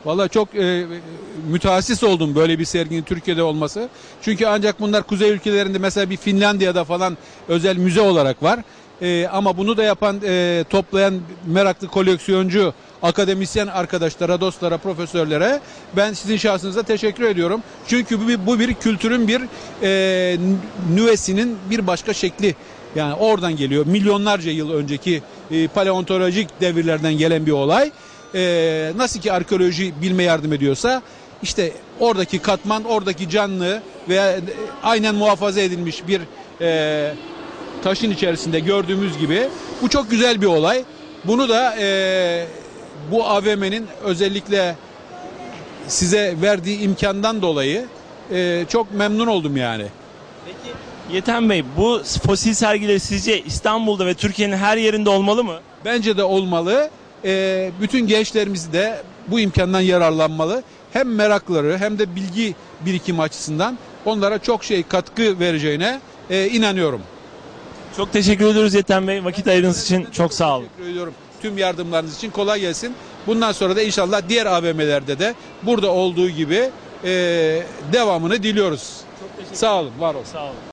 Vallahi çok mütehassıs oldum böyle bir serginin Türkiye'de olması. Çünkü ancak bunlar kuzey ülkelerinde, mesela bir Finlandiya'da falan özel müze olarak var. Ama bunu da yapan, toplayan meraklı koleksiyoncu, akademisyen arkadaşlara, dostlara, profesörlere ben sizin şahsınıza teşekkür ediyorum. Çünkü bu bir kültürün bir nüvesinin bir başka şekli. Yani oradan geliyor. Milyonlarca yıl önceki paleontolojik devirlerden gelen bir olay. Nasıl ki arkeoloji bilme yardım ediyorsa, işte oradaki katman, oradaki canlı veya aynen muhafaza edilmiş bir taşın içerisinde gördüğümüz gibi, bu çok güzel bir olay. Bunu da bu AVM'nin özellikle size verdiği imkandan dolayı çok memnun oldum yani. Peki Yethem Bey, bu fosil sergileri sizce İstanbul'da ve Türkiye'nin her yerinde olmalı mı? Bence de olmalı. Bütün gençlerimiz de bu imkandan yararlanmalı. Hem merakları hem de bilgi birikimi açısından onlara çok katkı vereceğine inanıyorum. Çok teşekkür ediyoruz Yethem Bey. Vakit ayırdığınız için çok sağ olun. Teşekkür ediyorum. Tüm yardımlarınız için kolay gelsin. Bundan sonra da inşallah diğer AVM'lerde de burada olduğu gibi devamını diliyoruz. Çok teşekkür ederim. Sağ olun, var olun. Sağ olun.